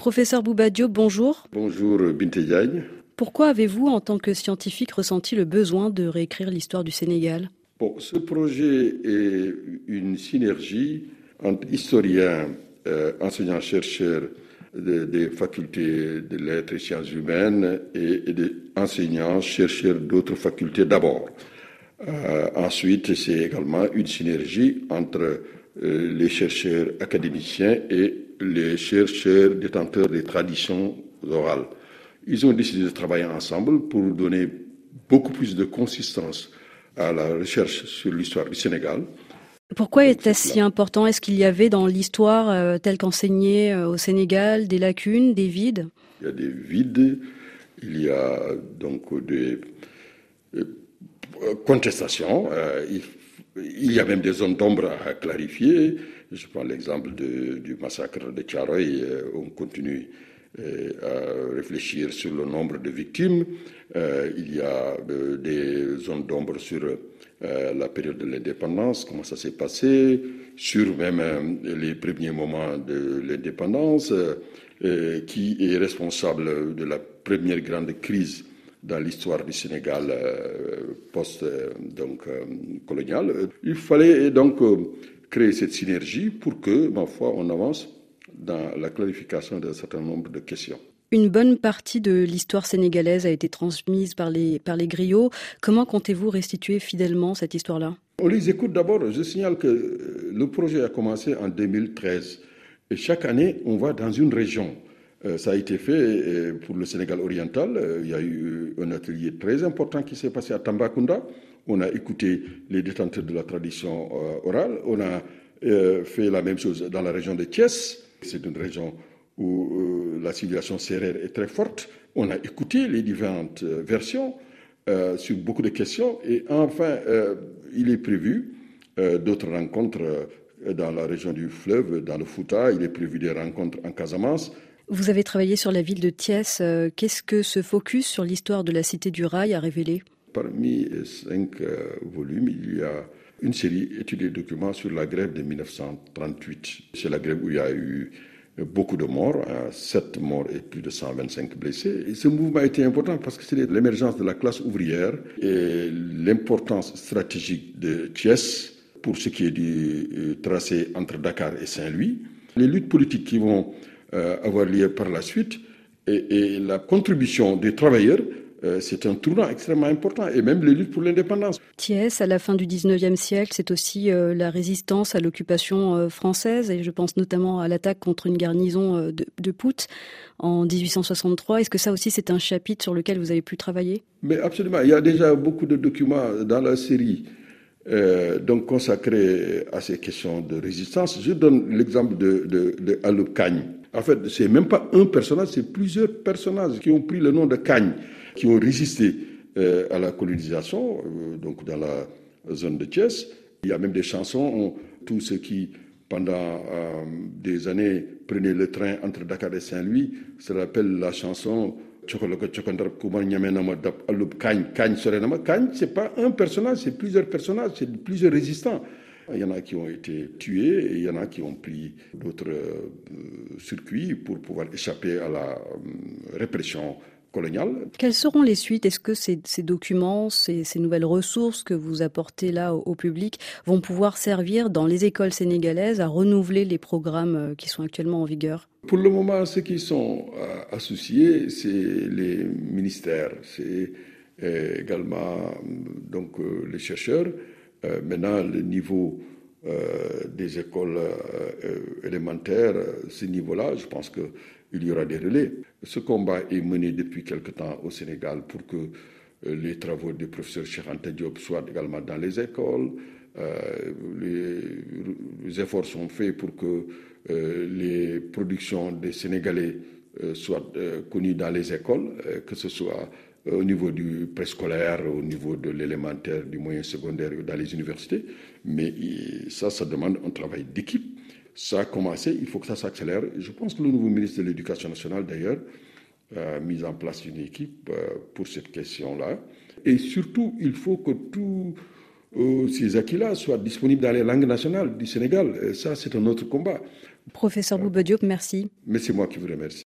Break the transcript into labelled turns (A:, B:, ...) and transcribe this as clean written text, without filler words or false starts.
A: Professeur Bouba Diop, bonjour.
B: Bonjour Binté Diagne.
A: Pourquoi avez-vous, en tant que scientifique, ressenti le besoin de réécrire l'histoire du Sénégal ?
B: Ce projet est une synergie entre historiens, enseignants-chercheurs des facultés de lettres et sciences humaines et des enseignants-chercheurs d'autres facultés d'abord. Ensuite, c'est également une synergie entre les chercheurs académiciens et les chercheurs détenteurs des traditions orales. Ils ont décidé de travailler ensemble pour donner beaucoup plus de consistance à la recherche sur l'histoire du Sénégal.
A: Pourquoi était-ce si important ? Est-ce qu'il y avait dans l'histoire telle qu'enseignée au Sénégal des lacunes, des vides ?
B: Il y a des vides, il y a donc des contestations, il y a même des zones d'ombre à clarifier. Je prends l'exemple du massacre de Thiaroye, on continue à réfléchir sur le nombre de victimes. Il y a des zones d'ombre sur la période de l'indépendance, comment ça s'est passé, sur même les premiers moments de l'indépendance, qui est responsable de la première grande crise dans l'histoire du Sénégal post-colonial. Il fallait donc créer cette synergie pour que, ma foi, on avance dans la clarification d'un certain nombre de questions.
A: Une bonne partie de l'histoire sénégalaise a été transmise par les griots. Comment comptez-vous restituer fidèlement cette histoire-là ?
B: On les écoute d'abord. Je signale que le projet a commencé en 2013. Et chaque année, on va dans une région. Ça a été fait pour le Sénégal oriental. Il y a eu un atelier très important qui s'est passé à Tambacounda. On a écouté les détenteurs de la tradition orale. On a fait la même chose dans la région de Thiès. C'est une région où la civilisation sérère est très forte. On a écouté les différentes versions sur beaucoup de questions. Et enfin, il est prévu d'autres rencontres dans la région du fleuve, dans le Fouta. Il est prévu des rencontres en Casamance.
A: Vous avez travaillé sur la ville de Thiès. Qu'est-ce que ce focus sur l'histoire de la cité du rail a révélé ?
B: Parmi 5 volumes, il y a une série études et documents sur la grève de 1938. C'est la grève où il y a eu beaucoup de morts, 7 morts et plus de 125 blessés. Et ce mouvement a été important parce que c'est l'émergence de la classe ouvrière et l'importance stratégique de Thiès pour ce qui est du tracé entre Dakar et Saint-Louis. Les luttes politiques qui vont avoir lieu par la suite et la contribution des travailleurs, c'est un tournant extrêmement important, et même les luttes pour l'indépendance.
A: Thiès, à la fin du 19e siècle, c'est aussi la résistance à l'occupation française, et je pense notamment à l'attaque contre une garnison de Pout en 1863. Est-ce que ça aussi, c'est un chapitre sur lequel vous avez pu travailler ?
B: Mais absolument, il y a déjà beaucoup de documents dans la série donc consacrés à ces questions de résistance. Je donne l'exemple de Aloub Kagne. En fait, c'est même pas un personnage, c'est plusieurs personnages qui ont pris le nom de Kagne, qui ont résisté à la colonisation, donc dans la zone de Thiès. Il y a même des chansons, tous ceux qui, pendant des années, prenaient le train entre Dakar et Saint-Louis, ça s'appelle la chanson Kagne, c'est pas un personnage, c'est plusieurs personnages, c'est plusieurs résistants. Il y en a qui ont été tués et il y en a qui ont pris d'autres circuits pour pouvoir échapper à la répression coloniale.
A: Quelles seront les suites ? Est-ce que ces documents, ces nouvelles ressources que vous apportez là au public vont pouvoir servir dans les écoles sénégalaises à renouveler les programmes qui sont actuellement en vigueur ?
B: Pour le moment, ceux qui sont associés, c'est les ministères, c'est également donc les chercheurs. Maintenant, le niveau des écoles élémentaires, ce niveau-là, je pense qu'il y aura des relais. Ce combat est mené depuis quelque temps au Sénégal pour que les travaux du professeur Cheikh Anta Diop soient également dans les écoles. Les efforts sont faits pour que les productions des Sénégalais soient connues dans les écoles, que ce soit au niveau du préscolaire, au niveau de l'élémentaire, du moyen secondaire, dans les universités. Mais ça demande un travail d'équipe. Ça a commencé, il faut que ça s'accélère. Je pense que le nouveau ministre de l'Éducation nationale, d'ailleurs, a mis en place une équipe pour cette question-là. Et surtout, il faut que tous ces acquis-là soient disponibles dans les langues nationales du Sénégal. Et ça, c'est un autre combat.
A: Professeur Bouba Diop, merci.
B: Mais c'est moi qui vous remercie.